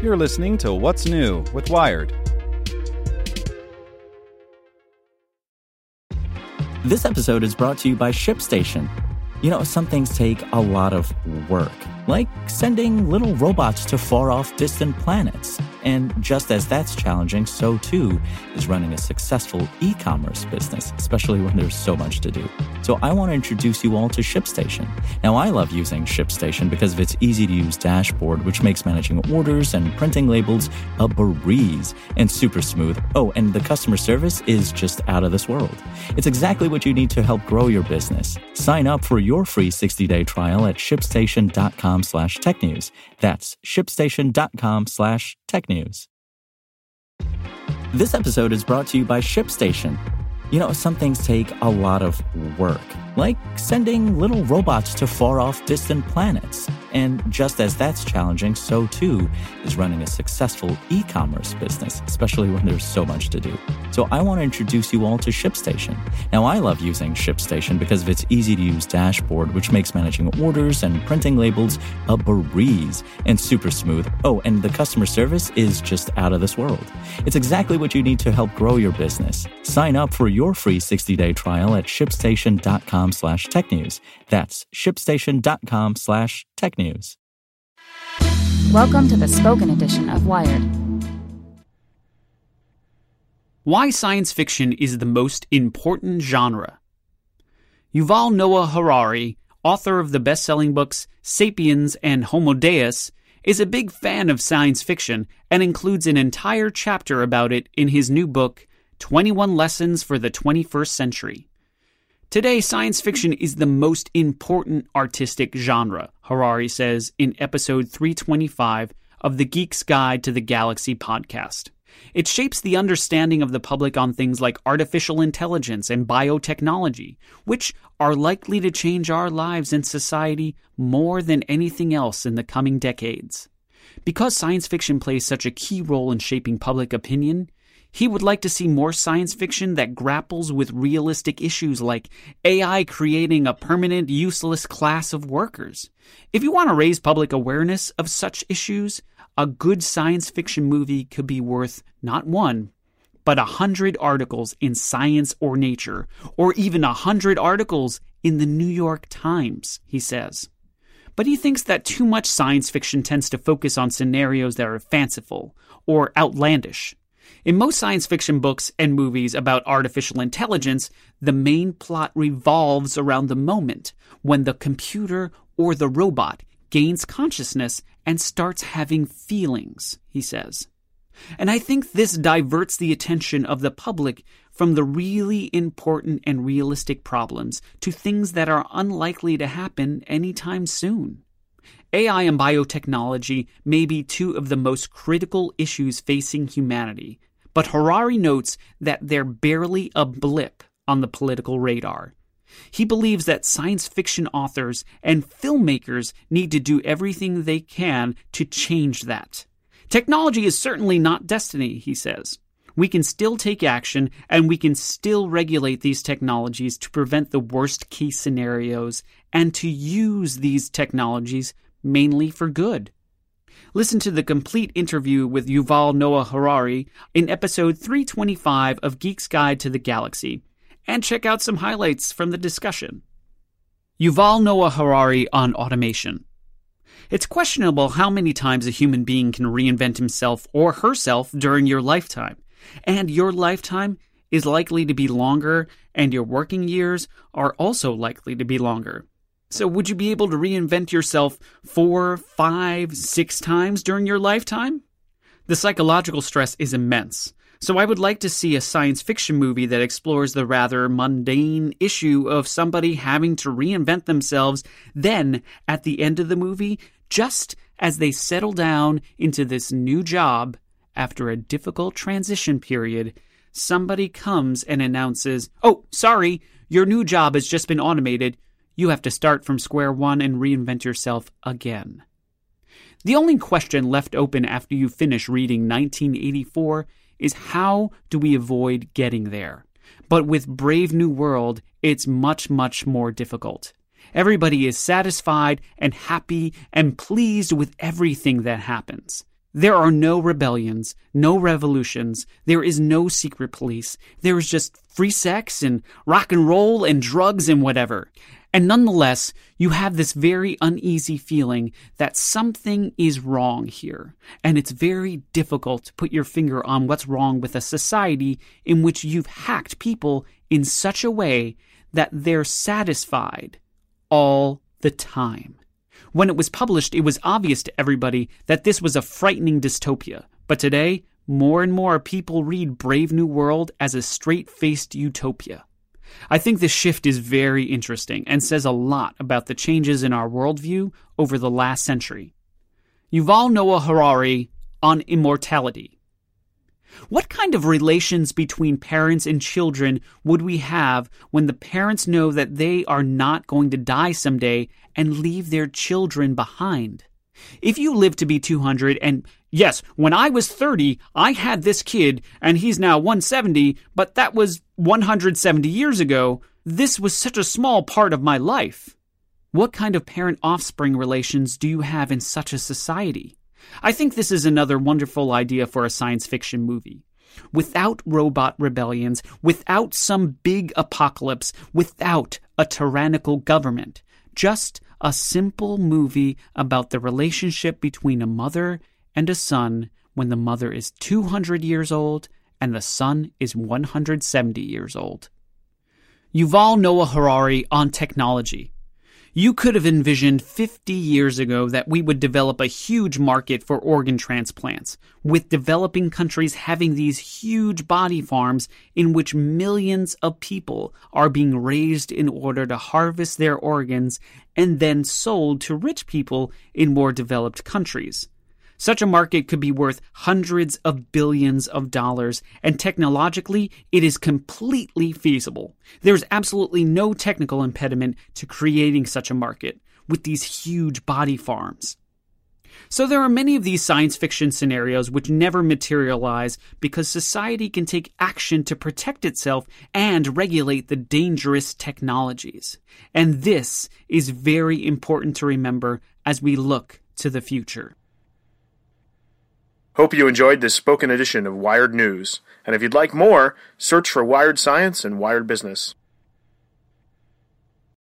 You're listening to What's New with Wired. This episode is brought to you by ShipStation. You know, some things take a lot of work, like sending little robots to far-off distant planets. And just as that's challenging, so too is running a successful e-commerce business, especially when there's so much to do. So I want to introduce you all to ShipStation. Now, I love using ShipStation because of its easy-to-use dashboard, which makes managing orders and printing labels a breeze and super smooth. Oh, and the customer service is just out of this world. It's exactly what you need to help grow your business. Sign up for your free 60-day trial at shipstation.com/technews. That's shipstation.com/technews. This episode is brought to you by ShipStation. You know, some things take a lot of work, like sending little robots to far-off distant planets. And just as that's challenging, so too is running a successful e-commerce business, especially when there's so much to do. So I want to introduce you all to ShipStation. Now, I love using ShipStation because of its easy-to-use dashboard, which makes managing orders and printing labels a breeze and super smooth. Oh, and the customer service is just out of this world. It's exactly what you need to help grow your business. Sign up for your free 60-day trial at shipstation.com/technews. That's shipstation.com/technews. Welcome to the spoken edition of Wired. Why science fiction is the most important genre. Yuval Noah Harari, author of the best-selling books Sapiens and Homo Deus, is a big fan of science fiction and includes an entire chapter about it in his new book, 21 Lessons for the 21st Century. Today, science fiction is the most important artistic genre, Harari says in episode 325 of the Geek's Guide to the Galaxy podcast. It shapes the understanding of the public on things like artificial intelligence and biotechnology, which are likely to change our lives and society more than anything else in the coming decades. Because science fiction plays such a key role in shaping public opinion, he would like to see more science fiction that grapples with realistic issues like AI creating a permanent, useless class of workers. If you want to raise public awareness of such issues, a good science fiction movie could be worth not one, but 100 articles in Science or Nature, or even 100 articles in the New York Times, he says. But he thinks that too much science fiction tends to focus on scenarios that are fanciful or outlandish. In most science fiction books and movies about artificial intelligence, the main plot revolves around the moment when the computer or the robot gains consciousness and starts having feelings, he says. And I think this diverts the attention of the public from the really important and realistic problems to things that are unlikely to happen anytime soon. AI and biotechnology may be two of the most critical issues facing humanity, but Harari notes that they're barely a blip on the political radar. He believes that science fiction authors and filmmakers need to do everything they can to change that. Technology is certainly not destiny, he says. We can still take action, and we can still regulate these technologies to prevent the worst-case scenarios and to use these technologies mainly for good. Listen to the complete interview with Yuval Noah Harari in episode 325 of Geek's Guide to the Galaxy, and check out some highlights from the discussion. Yuval Noah Harari on automation. It's questionable how many times a human being can reinvent himself or herself during your lifetime, and your lifetime is likely to be longer, and your working years are also likely to be longer. So would you be able to reinvent yourself 4, 5, 6 times during your lifetime? The psychological stress is immense. So I would like to see a science fiction movie that explores the rather mundane issue of somebody having to reinvent themselves. Then, at the end of the movie, just as they settle down into this new job after a difficult transition period, somebody comes and announces, "Oh, sorry, your new job has just been automated. You have to start from square one and reinvent yourself again." The only question left open after you finish reading 1984 is how do we avoid getting there? But with Brave New World, it's much, much more difficult. Everybody is satisfied and happy and pleased with everything that happens. There are no rebellions, no revolutions, there is no secret police, there is just free sex and rock and roll and drugs and whatever. And nonetheless, you have this very uneasy feeling that something is wrong here. And it's very difficult to put your finger on what's wrong with a society in which you've hacked people in such a way that they're satisfied all the time. When it was published, it was obvious to everybody that this was a frightening dystopia. But today, more and more people read Brave New World as a straight-faced utopia. I think this shift is very interesting and says a lot about the changes in our worldview over the last century. Yuval Noah Harari on immortality. What kind of relations between parents and children would we have when the parents know that they are not going to die someday and leave their children behind? If you live to be 200 and, yes, when I was 30, I had this kid and he's now 170, but that was 170 years ago, this was such a small part of my life. What kind of parent-offspring relations do you have in such a society? I think this is another wonderful idea for a science fiction movie. Without robot rebellions, without some big apocalypse, without a tyrannical government, just a simple movie about the relationship between a mother and a son when the mother is 200 years old and the son is 170 years old. Yuval Noah Harari on technology. You could have envisioned 50 years ago that we would develop a huge market for organ transplants, with developing countries having these huge body farms in which millions of people are being raised in order to harvest their organs and then sold to rich people in more developed countries. Such a market could be worth hundreds of billions of dollars, and technologically, it is completely feasible. There's absolutely no technical impediment to creating such a market with these huge body farms. So there are many of these science fiction scenarios which never materialize because society can take action to protect itself and regulate the dangerous technologies. And this is very important to remember as we look to the future. Hope you enjoyed this spoken edition of Wired News. And if you'd like more, search for Wired Science and Wired Business.